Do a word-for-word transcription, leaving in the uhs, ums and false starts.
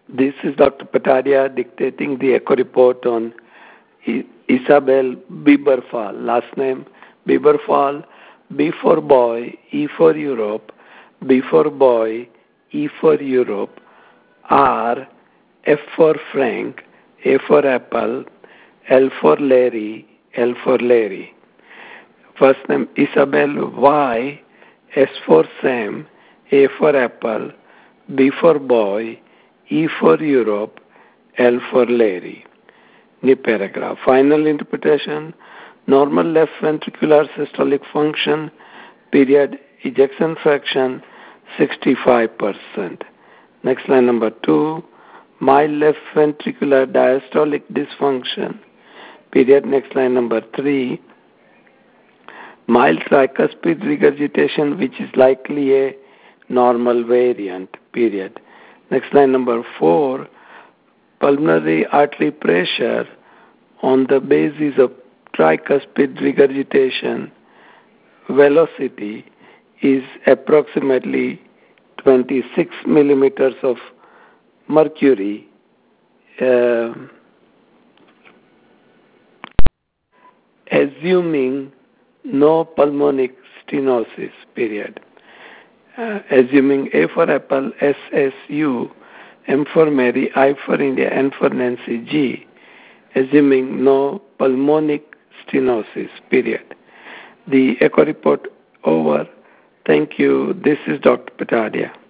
This is Doctor Patadia dictating the echo report on Isabel Bieberfall. Last name Bieberfall, B for boy, E for Europe, B for boy, E for Europe, R, F for Frank, A for Apple, L for Larry, L for Larry. First name Isabel, Y, S for Sam, A for Apple, B for boy, E for Europe, L for Larry. New paragraph. Final interpretation. Normal left ventricular systolic function, period, ejection fraction, sixty-five percent. Next line number two. Mild left ventricular diastolic dysfunction, period. Next line number three. Mild tricuspid regurgitation, which is likely a normal variant, period. Next line number four, pulmonary artery pressure on the basis of tricuspid regurgitation velocity is approximately twenty-six millimeters of mercury, uh, assuming no pulmonic stenosis, period. Uh, assuming A for Apple, S S U, M for Mary, I for India, N for Nancy, G, assuming no pulmonic stenosis, period. The echo report over. Thank you. This is Doctor Patadia.